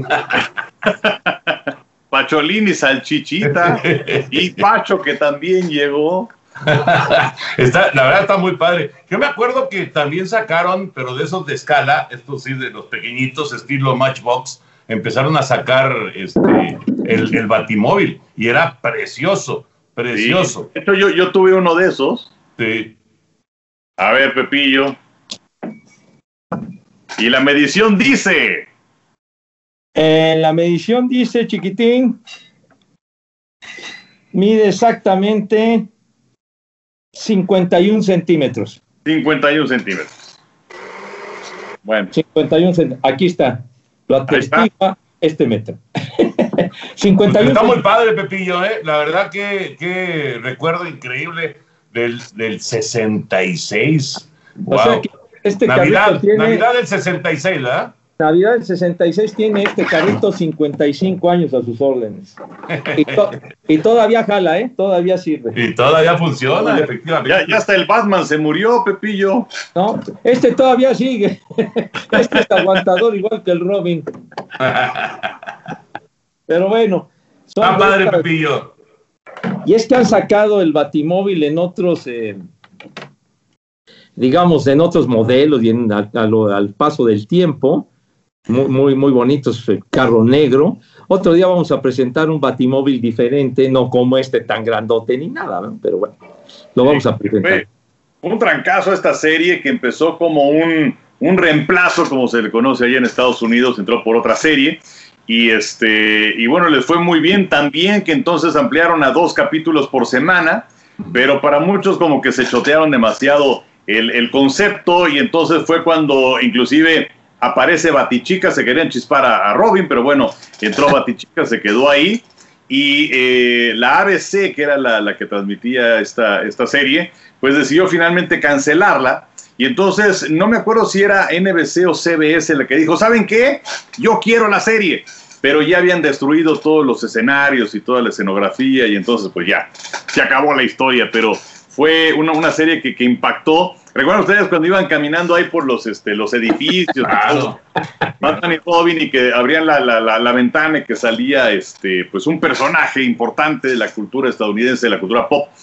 Pacholín y Salchichita. Y Pacho, que también llegó. Está, la verdad está muy padre. Yo me acuerdo que también sacaron, pero de esos de escala, estos sí, de los pequeñitos, estilo Matchbox, empezaron a sacar este, el, el Batimóvil. Y era precioso, precioso. Sí. De hecho, yo, yo tuve uno de esos. Sí. A ver, Pepillo. Y la medición dice... En la medición dice, chiquitín, mide exactamente cincuenta y un centímetros. cincuenta y un centímetros. Bueno. cincuenta y un centímetros. Aquí está. Lo atestigua este metro. cincuenta y uno Está muy centímetros. padre, Pepillo, ¿eh? La verdad que, que recuerdo increíble del, del sesenta y seis. Wow. O sea que este Navidad, carrito tiene... Navidad del sesenta y seis, ¿verdad? Navidad del sesenta y seis tiene este carrito cincuenta y cinco años a sus órdenes. Y, to y todavía jala, ¿eh? Todavía sirve. Y todavía funciona, efectivamente. Ya, ya hasta el Batman se murió, Pepillo. No, este todavía sigue. Este es aguantador igual que el Robin. Pero bueno. Está padre, estas... Pepillo. Y es que han sacado el Batimóvil en otros... Eh, digamos, en otros modelos y en, a, a lo, al paso del tiempo, muy, muy, muy bonitos, eh, carro negro. Otro día vamos a presentar un Batimóvil diferente, no como este tan grandote ni nada, ¿no? Pero bueno, lo vamos a presentar. Fue un trancazo esta serie que empezó como un, un reemplazo, como se le conoce allá en Estados Unidos, entró por otra serie, y, este, y bueno, les fue muy bien también, que entonces ampliaron a dos capítulos por semana, pero para muchos como que se chotearon demasiado El, el concepto, y entonces fue cuando inclusive aparece Batichica, se querían chispar a, a Robin, pero bueno, entró Batichica, se quedó ahí, y eh, la A B C, que era la, la que transmitía esta, esta serie, pues decidió finalmente cancelarla, y entonces no me acuerdo si era N B C o C B S la que dijo, ¿saben qué? Yo quiero la serie, pero ya habían destruido todos los escenarios y toda la escenografía, y entonces pues ya, se acabó la historia, pero fue una, una serie que, que impactó. ¿Recuerdan ustedes cuando iban caminando ahí por los, este, los edificios? Claro. Batman y Robin, y que abrían la, la, la, la ventana y que salía este, pues un personaje importante de la cultura estadounidense, de la cultura pop.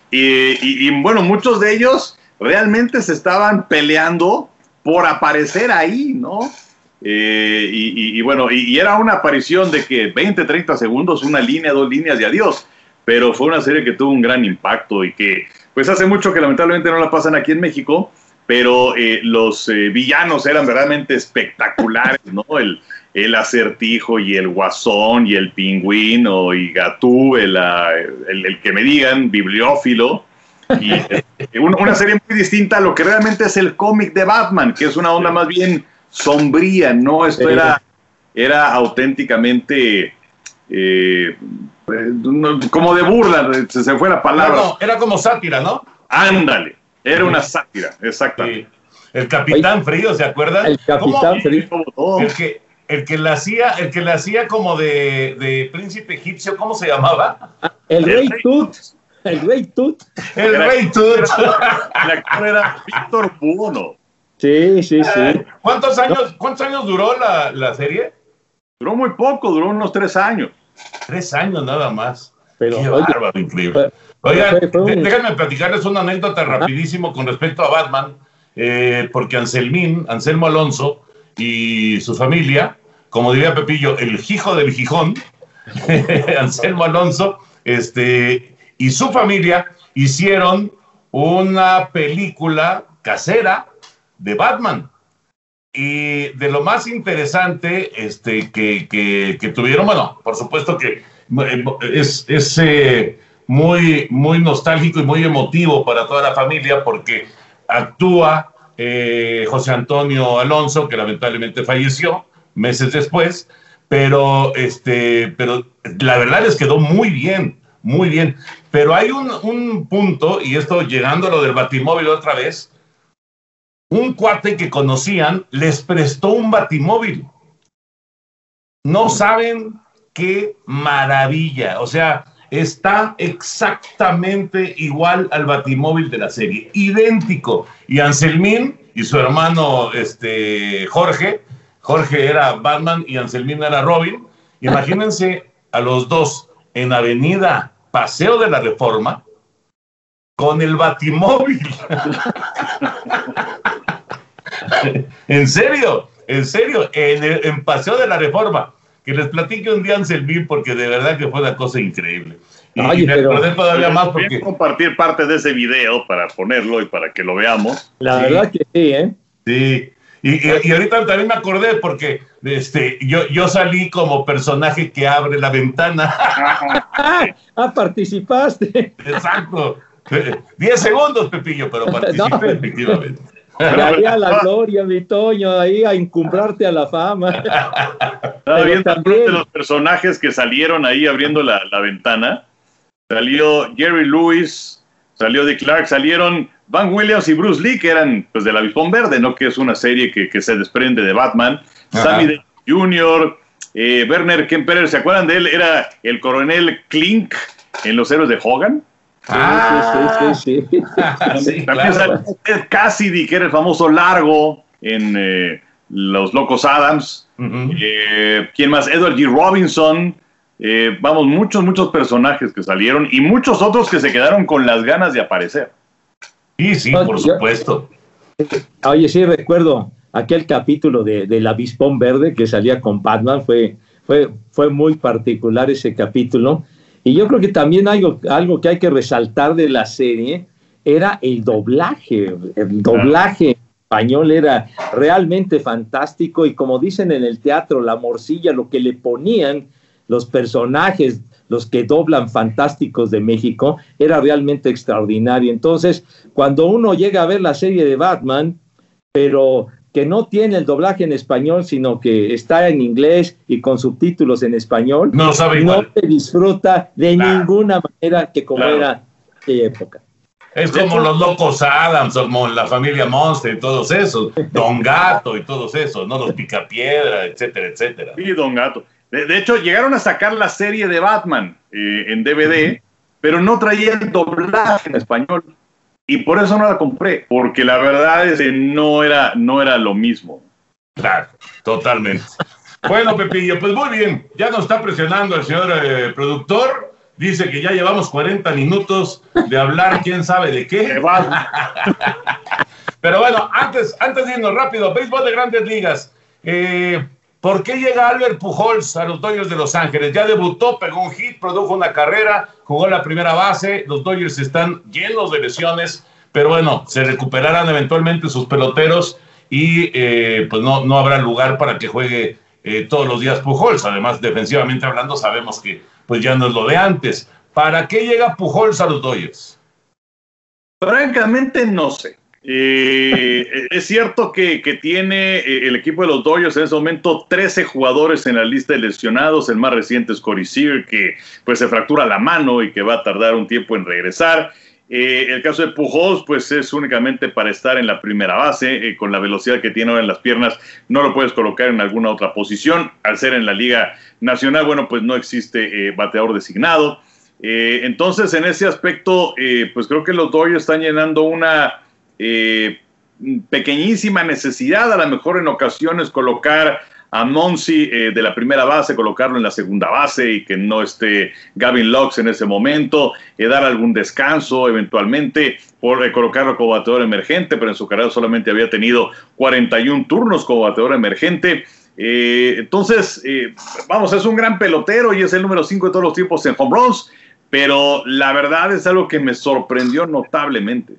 y, y, y bueno, muchos de ellos realmente se estaban peleando por aparecer ahí, ¿no? Eh, y, y, y bueno, y, y era una aparición de que veinte, treinta segundos, una línea, dos líneas y adiós, pero fue una serie que tuvo un gran impacto y que pues hace mucho que lamentablemente no la pasan aquí en México, pero eh, los eh, villanos eran verdaderamente espectaculares, ¿no? El, el Acertijo y el Guasón y el Pingüino y Gatú, el, el, el que me digan, bibliófilo, y eh, una serie muy distinta a lo que realmente es el cómic de Batman, que es una onda más bien sombría, ¿no? Esto era, era auténticamente eh, como de burla, se, se fue la palabra. No, no, era como sátira, ¿no? Ándale, era una sátira, exactamente. Sí. El Capitán Frío, ¿se acuerdan? El Capitán Frío. El que, el que la hacía, el que la hacía como de, de príncipe egipcio, ¿cómo se llamaba? El Rey Tut. El Rey Tut. El Rey Tut. El actor era Víctor Buono. Sí, sí, sí. Eh, ¿Cuántos años, ¿cuántos años duró la, la serie? Duró muy poco, duró unos tres años. Tres años nada más. Pero, Qué oye, bárbaro, increíble. Fue, Oigan, fue, fue un... déjenme platicarles una anécdota rapidísimo con respecto a Batman, eh, porque Anselmín, Anselmo Alonso y su familia, como diría Pepillo, el hijo del Gijón, Anselmo Alonso, este, y su familia hicieron una película casera de Batman. Y de lo más interesante este, que, que, que tuvieron, bueno, por supuesto que es, es eh, muy, muy nostálgico y muy emotivo para toda la familia porque actúa eh, José Antonio Alonso, que lamentablemente falleció meses después, pero, este, pero la verdad les quedó muy bien, muy bien. Pero hay un, un punto, y esto llegando a lo del Batimóvil otra vez, un cuate que conocían les prestó un Batimóvil. No saben qué maravilla. O sea, está exactamente igual al Batimóvil de la serie. Idéntico. Y Anselmín y su hermano este, Jorge, Jorge era Batman y Anselmín era Robin. Imagínense a los dos en Avenida Paseo de la Reforma con el Batimóvil. En serio, en serio, en, el, en Paseo de la Reforma. Que les platique un día Anselmín porque de verdad que fue una cosa increíble. Y, Oye, y me pero, acordé todavía más porque... Voy a compartir parte de ese video para ponerlo y para que lo veamos. La sí. verdad que sí, ¿eh? Sí. Y, y, y ahorita también me acordé porque este, yo, yo salí como personaje que abre la ventana. Ah, participaste. Exacto. Diez segundos, Pepillo, pero participé no. efectivamente. Ahí a la gloria, mi Toño, ahí a encumbrarte a la fama. Estaba viendo también de los personajes que salieron ahí abriendo la, la ventana. Salió Jerry Lewis, salió Dick Clark, salieron Van Williams y Bruce Lee, que eran pues del Avispón Verde, ¿no? Que es una serie que, que se desprende de Batman. Ajá. Sammy Davis junior, eh, Werner Kemperer, ¿se acuerdan de él? Era el coronel Klink en Los Héroes de Hogan. Ah, sí, sí, sí. sí. sí También claro. Ted Cassidy, que era el famoso Largo en eh, Los Locos Adams. Uh-huh. eh, ¿Quién más? Edward G. Robinson. Eh, vamos, muchos, muchos personajes que salieron y muchos otros que se quedaron con las ganas de aparecer. Sí, sí, por supuesto. Oye, sí, recuerdo aquel capítulo de, del Avispón Verde que salía con Batman. Fue, fue, fue muy particular ese capítulo. Y yo creo que también hay algo, algo que hay que resaltar de la serie era el doblaje. El doblaje español era realmente fantástico y como dicen en el teatro, la morcilla, lo que le ponían los personajes, los que doblan fantásticos de México, era realmente extraordinario. Entonces, cuando uno llega a ver la serie de Batman, pero que no tiene el doblaje en español, sino que está en inglés y con subtítulos en español, no, sabe no se disfruta de claro. ninguna manera que como claro. era de época. Es como los Locos Adams, como la familia Monster y todos esos, Don Gato y todos esos, ¿no? Los Picapiedra, etcétera, etcétera. Sí, Don Gato. De, de hecho, llegaron a sacar la serie de Batman eh, en D V D, uh-huh. pero no traía el doblaje en español. Y por eso no la compré, porque la verdad es que no era, no era lo mismo. Claro, totalmente. Bueno, Pepillo, pues muy bien. Ya nos está presionando el señor eh, productor. dice que ya llevamos cuarenta minutos de hablar quién sabe de qué. Pero bueno, antes, antes de irnos rápido, béisbol de Grandes Ligas. Eh, ¿Por qué llega Albert Pujols a los Dodgers de Los Ángeles? Ya debutó, pegó un hit, produjo una carrera, jugó la primera base. Los Dodgers están llenos de lesiones, pero bueno, se recuperarán eventualmente sus peloteros y eh, pues no, no habrá lugar para que juegue eh, todos los días Pujols. Además, defensivamente hablando, sabemos que pues ya no es lo de antes. ¿Para qué llega Pujols a los Dodgers? Francamente, no sé. Eh, es cierto que, que tiene el equipo de los Dodgers en ese momento trece jugadores en la lista de lesionados. El más reciente es Corey Seager, que pues se fractura la mano y que va a tardar un tiempo en regresar. Eh, el caso de Pujols pues es únicamente para estar en la primera base. Eh, con la velocidad que tiene ahora en las piernas no lo puedes colocar en alguna otra posición. Al ser en la Liga Nacional, bueno, pues no existe eh, bateador designado. Eh, entonces en ese aspecto eh, pues creo que los Dodgers están llenando una Eh, pequeñísima necesidad, a lo mejor en ocasiones colocar a Muncy eh, de la primera base, colocarlo en la segunda base y que no esté Gavin Lux en ese momento, eh, dar algún descanso eventualmente, por eh, colocarlo como bateador emergente, pero en su carrera solamente había tenido cuarenta y uno turnos como bateador emergente. Eh, entonces, eh, vamos, es un gran pelotero y es el número cinco de todos los tiempos en home runs, pero la verdad es algo que me sorprendió notablemente.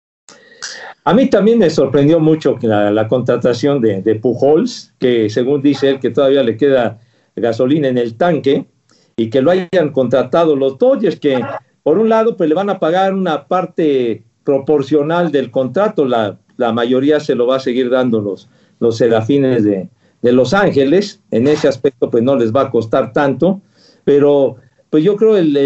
A mí también me sorprendió mucho la, la contratación de, de Pujols, que según dice él que todavía le queda gasolina en el tanque, y que lo hayan contratado los Dodgers, que por un lado pues le van a pagar una parte proporcional del contrato, la, la mayoría se lo va a seguir dando los, los Serafines de, de Los Ángeles. En ese aspecto pues no les va a costar tanto, pero pues yo creo el,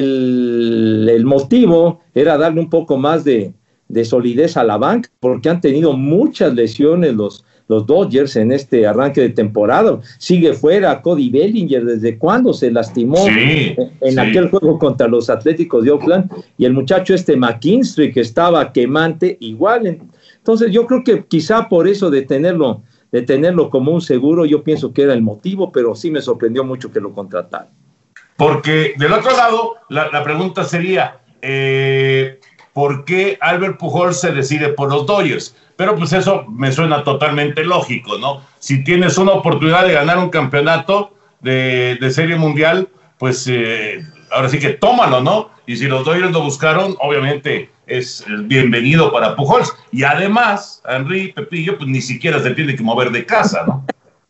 el, el motivo era darle un poco más de de solidez a la banca, porque han tenido muchas lesiones los, los Dodgers en este arranque de temporada. Sigue fuera Cody Bellinger, ¿desde cuándo se lastimó? Sí, en, en sí. aquel juego contra los Atléticos de Oakland? Y el muchacho este McKinstry, que estaba quemante, igual. Entonces yo creo que quizá por eso de tenerlo, de tenerlo como un seguro, yo pienso que era el motivo, pero sí me sorprendió mucho que lo contrataran. Porque del otro lado, la, la pregunta sería, eh, ¿por qué Albert Pujols se decide por los Dodgers? Pero pues eso me suena totalmente lógico, ¿no? Si tienes una oportunidad de ganar un campeonato de, de Serie Mundial, pues eh, ahora sí que tómalo, ¿no? Y si los Dodgers lo buscaron, obviamente es, es bienvenido para Pujols. Y además, Henry Pepillo, pues ni siquiera se tiene que mover de casa, ¿no?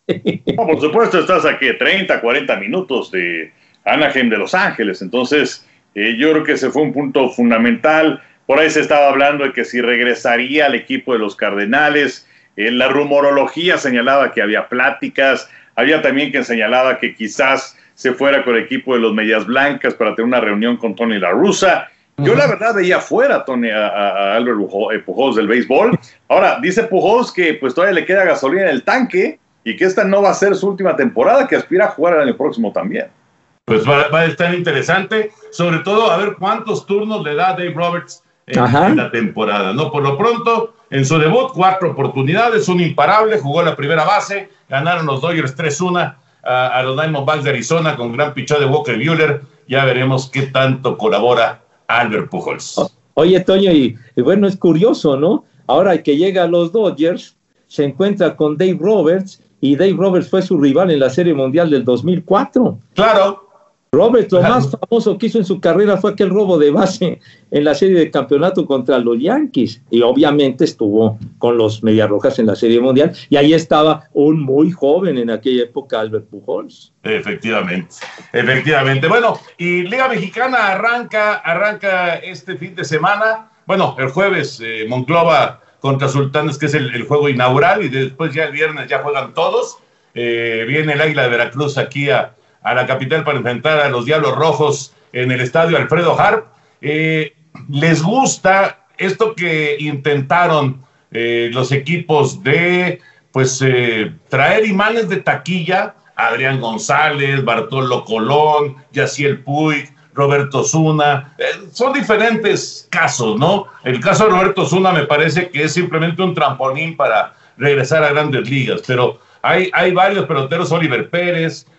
No, por supuesto, estás aquí treinta, cuarenta minutos de Anaheim de Los Ángeles. Entonces, eh, yo creo que ese fue un punto fundamental. Por ahí se estaba hablando de que si regresaría al equipo de los Cardenales. En la rumorología señalaba que había pláticas. Había también quien señalaba que quizás se fuera con el equipo de los Medias Blancas para tener una reunión con Tony La Russa. Yo la verdad veía fuera Tony, a, a Albert Pujols del béisbol. Ahora, dice Pujols que pues todavía le queda gasolina en el tanque y que esta no va a ser su última temporada, que aspira a jugar el año próximo también. Pues va, va a estar interesante, sobre todo a ver cuántos turnos le da Dave Roberts en, en la temporada, ¿no? Por lo pronto, en su debut, cuatro oportunidades, un imparable, jugó la primera base, ganaron los Dodgers tres uno a, a los Diamondbacks de Arizona con gran pichón de Walker Buehler. Ya veremos qué tanto colabora Albert Pujols. Oye, Toño, y, y bueno, es curioso, ¿no? Ahora que llega a los Dodgers, se encuentra con Dave Roberts, y Dave Roberts fue su rival en la Serie Mundial del dos mil cuatro. Claro. Roberts, lo más famoso que hizo en su carrera fue aquel robo de base en la serie de campeonato contra los Yankees, y obviamente estuvo con los Mediarrojas en la Serie Mundial, y ahí estaba un muy joven en aquella época, Albert Pujols. Efectivamente, efectivamente. Bueno, y Liga Mexicana arranca, arranca este fin de semana. Bueno, el jueves eh, Monclova contra Sultanes, que es el, el juego inaugural, y después ya el viernes ya juegan todos. Eh, viene el Águila de Veracruz aquí a a la capital para enfrentar a los Diablos Rojos en el estadio Alfredo Harp. Eh, ¿Les gusta esto que intentaron eh, los equipos de pues eh, traer imanes de taquilla? Adrián González, Bartolo Colón, Yaciel Puig, Roberto Osuna. Eh, son diferentes casos, ¿no? El caso de Roberto Osuna me parece que es simplemente un trampolín para regresar a Grandes Ligas, pero hay, hay varios peloteros, Oliver Pérez,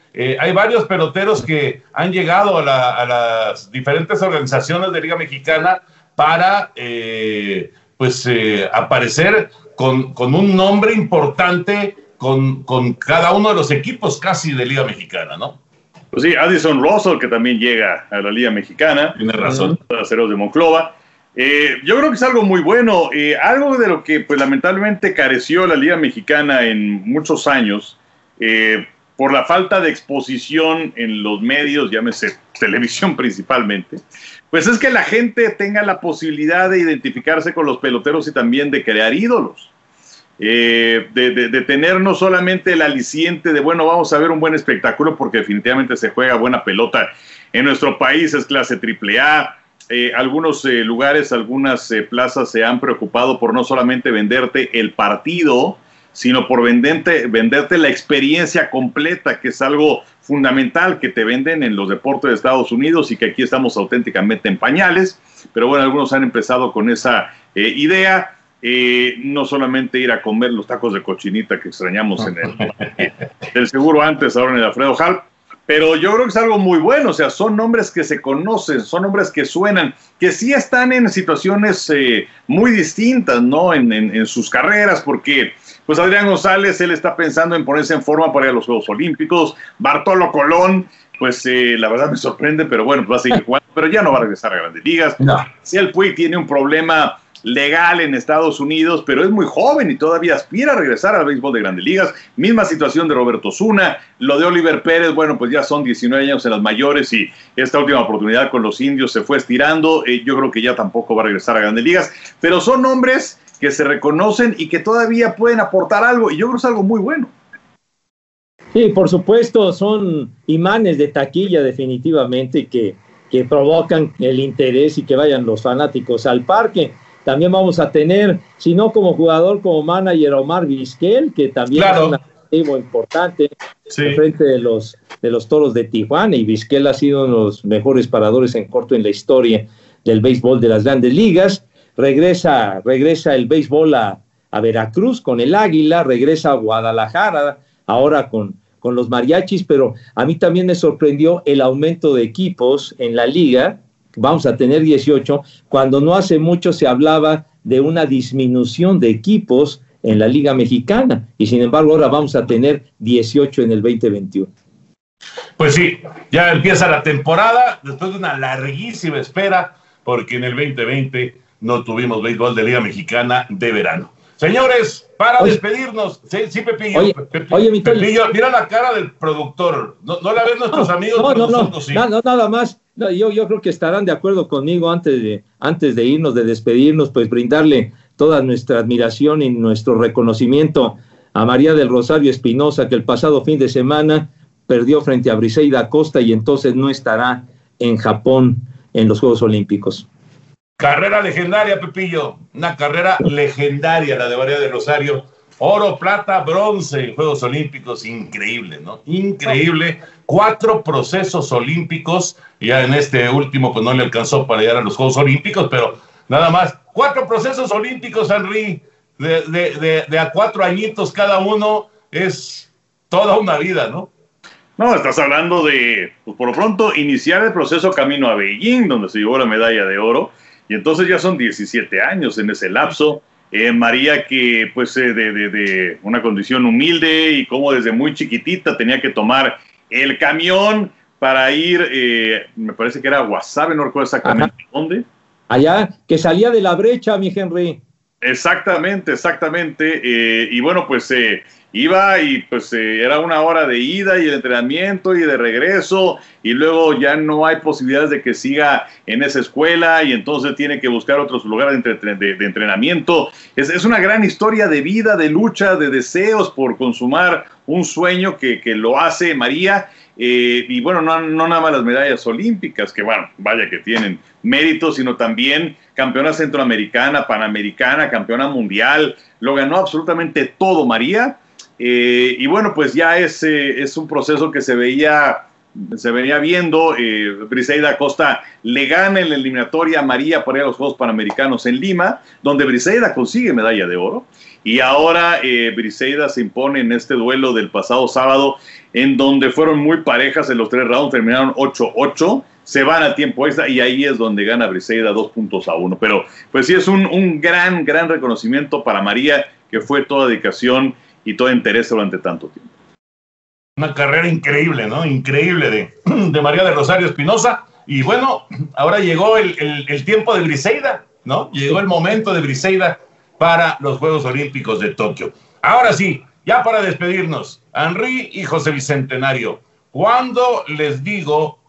eh, hay varios peloteros que han llegado a, la, a las diferentes organizaciones de Liga Mexicana para eh, pues eh, aparecer con, con un nombre importante con, con cada uno de los equipos casi de Liga Mexicana, ¿no? Pues sí, Addison Russell, que también llega a la Liga Mexicana. Tiene razón. Aceros de Monclova. Eh, yo creo que es algo muy bueno. Eh, algo de lo que, pues, lamentablemente careció la Liga Mexicana en muchos años, eh, por la falta de exposición en los medios, llámese televisión principalmente, pues es que la gente tenga la posibilidad de identificarse con los peloteros y también de crear ídolos. Eh, de, de, de tener no solamente el aliciente de, bueno, vamos a ver un buen espectáculo, porque definitivamente se juega buena pelota en nuestro país, es clase triple A. Eh, algunos eh, lugares, algunas eh, plazas se han preocupado por no solamente venderte el partido, sino por venderte, venderte la experiencia completa, que es algo fundamental que te venden en los deportes de Estados Unidos y que aquí estamos auténticamente en pañales. Pero bueno, algunos han empezado con esa eh, idea. Eh, no solamente ir a comer los tacos de cochinita que extrañamos en el, el seguro antes, ahora en el Alfredo Hall, pero yo creo que es algo muy bueno. O sea, son nombres que se conocen, son nombres que suenan, que sí están en situaciones eh, muy distintas, ¿no? En, en, en sus carreras, porque pues Adrián González, él está pensando en ponerse en forma para ir a los Juegos Olímpicos. Bartolo Colón, pues eh, la verdad me sorprende, pero bueno, pues va a seguir jugando, pero ya no va a regresar a Grandes Ligas. No. Ciel Puig tiene un problema legal en Estados Unidos, pero es muy joven y todavía aspira a regresar al béisbol de Grandes Ligas. Misma situación de Roberto Osuna. Lo de Oliver Pérez, bueno, pues ya son diecinueve años en las mayores y esta última oportunidad con los Indios se fue estirando. Eh, yo creo que ya tampoco va a regresar a Grandes Ligas, pero son nombres que se reconocen y que todavía pueden aportar algo, y yo creo que es algo muy bueno. Sí, por supuesto, son imanes de taquilla definitivamente que, que provocan el interés y que vayan los fanáticos al parque. También vamos a tener, si no como jugador, como manager, Omar Vizquel, que también claro. es un activo importante sí. en frente de los, de los Toros de Tijuana, y Vizquel ha sido uno de los mejores paradores en corto en la historia del béisbol de las Grandes Ligas. Regresa, regresa el béisbol a, a Veracruz con el Águila, regresa a Guadalajara ahora con, con los Mariachis, pero a mí también me sorprendió el aumento de equipos en la liga. Vamos a tener dieciocho, cuando no hace mucho se hablaba de una disminución de equipos en la Liga Mexicana, y sin embargo ahora vamos a tener dieciocho en el veinte veintiuno. Pues sí, ya empieza la temporada, después de una larguísima espera, porque en el veinte veinte no tuvimos béisbol de Liga Mexicana de verano. Señores, para oye, despedirnos, sí, sí Pepillo, oye, Pepillo, oye, mi Pepillo, mira la cara del productor, no, no la ven nuestros no, amigos, no, pero no, nosotros no, sí. no, no, nada más, no, yo, yo creo que estarán de acuerdo conmigo antes de, antes de irnos, de despedirnos, pues brindarle toda nuestra admiración y nuestro reconocimiento a María del Rosario Espinosa, que el pasado fin de semana perdió frente a Briseida Acosta y entonces no estará en Japón en los Juegos Olímpicos. Carrera legendaria, Pepillo, una carrera legendaria la de María del Rosario, oro, plata, bronce en Juegos Olímpicos, increíble, ¿no? Increíble, cuatro procesos olímpicos, ya en este último pues no le alcanzó para llegar a los Juegos Olímpicos, pero nada más, cuatro procesos olímpicos, Henry, de, de, de, de a cuatro añitos cada uno, es toda una vida, ¿no? No, estás hablando de, pues por lo pronto, iniciar el proceso camino a Beijing, donde se llevó la medalla de oro. Y entonces ya son diecisiete años en ese lapso. Eh, María, que pues eh, de, de, de una condición humilde y como desde muy chiquitita tenía que tomar el camión para ir, eh, me parece que era Guasave, no recuerdo exactamente Ajá. dónde. Allá, que salía de la brecha, mi Henry. Exactamente, exactamente. Eh, y bueno, pues eh, iba y pues eh, era una hora de ida y el entrenamiento y de regreso, y luego ya no hay posibilidades de que siga en esa escuela y entonces tiene que buscar otros lugares de, de, de entrenamiento. Es, es una gran historia de vida, de lucha, de deseos por consumar un sueño que, que lo hace María. Eh, y bueno, no, no nada más las medallas olímpicas, que bueno, vaya que tienen méritos, sino también campeona centroamericana, panamericana, campeona mundial, lo ganó absolutamente todo María. Eh, y bueno, pues ya es, eh, es un proceso que se veía se venía viendo. eh, Briseida Acosta le gana en la eliminatoria a María para ir a los Juegos Panamericanos en Lima, donde Briseida consigue medalla de oro, y ahora eh, Briseida se impone en este duelo del pasado sábado, en donde fueron muy parejas en los tres rounds, terminaron ocho ocho, se van a tiempo extra, y ahí es donde gana Briseida dos puntos a uno. Pero pues sí, es un, un gran, gran reconocimiento para María, que fue toda dedicación y todo interés durante tanto tiempo. Una carrera increíble, ¿no? Increíble de, de María del Rosario Espinosa. Y bueno, ahora llegó el, el, el tiempo de Briseida, ¿no? Llegó el momento de Briseida para los Juegos Olímpicos de Tokio. Ahora sí, ya para despedirnos, Henry y José Bicentenario, ¿cuándo les digo,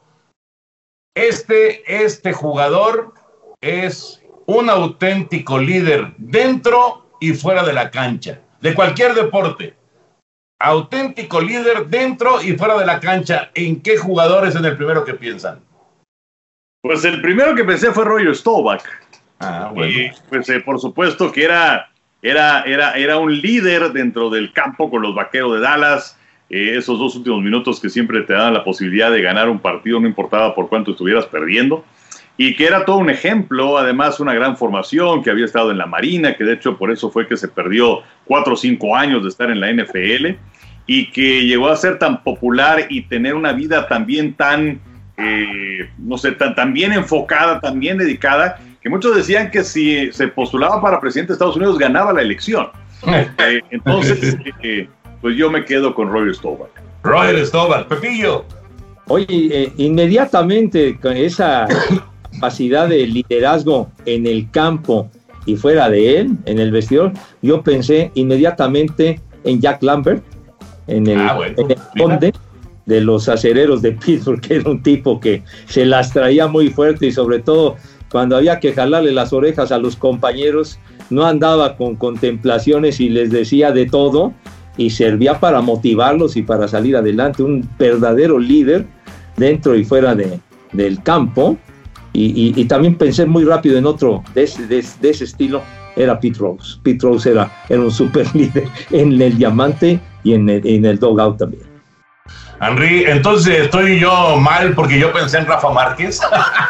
este, este jugador es un auténtico líder dentro y fuera de la cancha, de cualquier deporte? Auténtico líder dentro y fuera de la cancha. ¿En qué jugadores en el primero que piensan? Pues el primero que pensé fue Roger Staubach. Ah, bueno. Y pues eh, por supuesto que era, era, era, era un líder dentro del campo con los Vaqueros de Dallas. Eh, esos dos últimos minutos que siempre te dan la posibilidad de ganar un partido, no importaba por cuánto estuvieras perdiendo. Y que era todo un ejemplo, además una gran formación, que había estado en la Marina, que de hecho por eso fue que se perdió cuatro o cinco años de estar en la N F L, y que llegó a ser tan popular y tener una vida también tan, eh, no sé, tan, tan bien enfocada, tan bien dedicada, que muchos decían que si se postulaba para presidente de Estados Unidos ganaba la elección. Eh, entonces, eh, pues yo me quedo con Roger Staubach. Roger Staubach. Pepillo. Oye, eh, inmediatamente con esa capacidad de liderazgo en el campo y fuera de él, en el vestidor, yo pensé inmediatamente en Jack Lambert, en el, ah, bueno, en el conde de los acereros de Pittsburgh, que era un tipo que se las traía muy fuerte, y sobre todo cuando había que jalarle las orejas a los compañeros, no andaba con contemplaciones y les decía de todo, y servía para motivarlos y para salir adelante. Un verdadero líder dentro y fuera de, del campo. Y, y, y también pensé muy rápido en otro de ese, de, de ese estilo, era Pete Rose. Pete Rose era, era un super líder en el diamante y en el, en el dugout también. Henry, entonces estoy yo mal porque yo pensé en Rafa Márquez.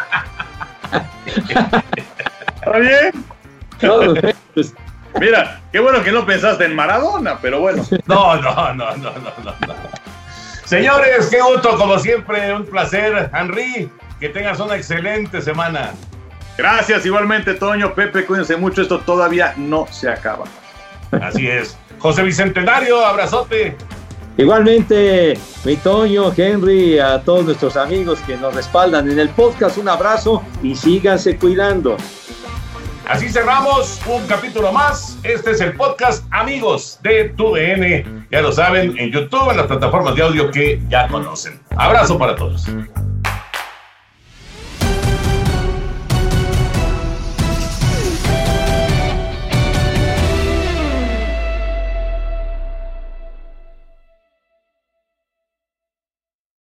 ¿Está bien? No, pues, mira, qué bueno que no pensaste en Maradona, pero bueno. No, no, no, no, no, no. Señores, qué gusto, como siempre, un placer. Henry, que tengas una excelente semana. Gracias, igualmente, Toño, Pepe, cuídense mucho, esto todavía no se acaba. Así es. José Bicentenario, abrazote. Igualmente, mi Toño, Henry, a todos nuestros amigos que nos respaldan en el podcast, un abrazo y síganse cuidando. Así cerramos un capítulo más. Este es el podcast Amigos de Tu D N. Ya lo saben, en YouTube, en las plataformas de audio que ya conocen. Abrazo para todos.